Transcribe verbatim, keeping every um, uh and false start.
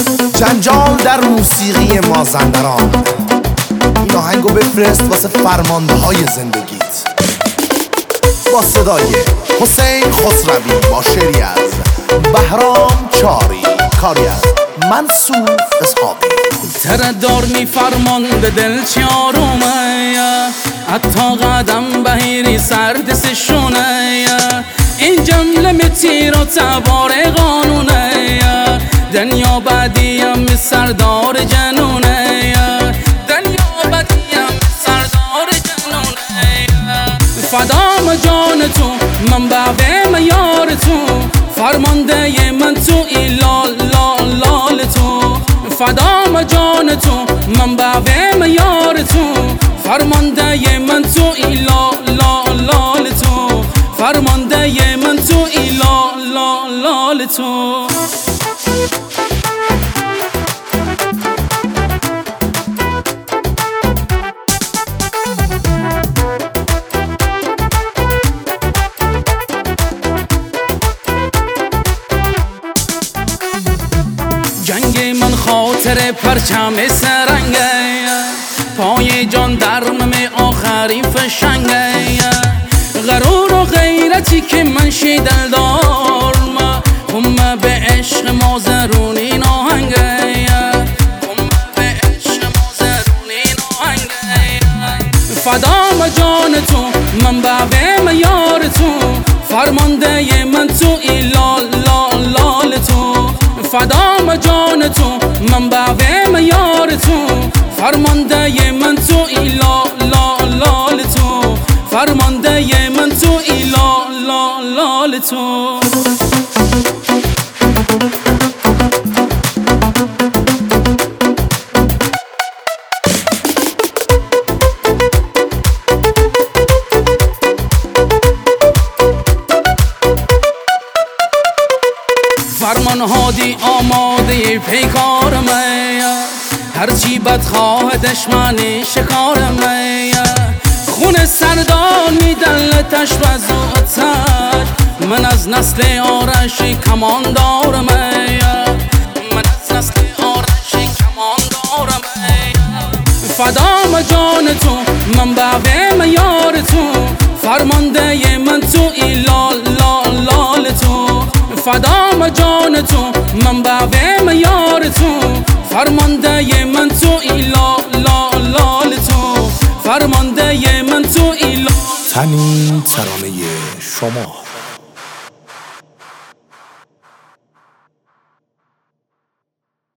جنجال در موسیقی مازندران. این آهنگو بفرست واسه فرمانده های زندگیت. با صدای حسین خسروی با شعری از بهرام چاری، کاری از منصور اسحاقی. تردار می فرمانده دل چارومه، حتی قدم بهیری سردس شونه. این جمله می تیر و تبار قانونه، دنیا بدیم می سردار جنونه. دنیا بدیم می سردار جنونه. فدام جان تو من بابه یار تو، فرمانده من تو ایلال لال لال تو. فدام جان تو من بابه یار تو، فرمانده من تو ایلال لال لال تو. فرمانده من تو ایلال لال لال تو. جنگ من خاطر پرچم سرنگه، پای جان درم آخری فشنگه. غرور و غیرتی که من شیدل دارم، هم به عشق مازرونی ناهنگه. هم به عشق مازرونی ناهنگه. فدام جان تو من بابه یار تو، فرمانده من تو ایلال لال لال تو. فدام جان تو من بابه یار تو، فرمانده من تو ایلال لال لال تو. فرمانده من تو ایلال لال لال تو. فرمان هادی آماده پیکار می، هرچی بدخواه دشمنی شکار می. خون سردان میدلتش و زوتش، من از نسل آرشی کماندار می. من از نسل آرشی کماندار می. فدام جان تو من بابه یار تو، فرمانده من تو ایلال لال لال تو. فدام جان تو من بابه یار تو، فرمانده من تو ایلال لال لال تو. فرمانده من تو ایلال. تنین ترانه شما.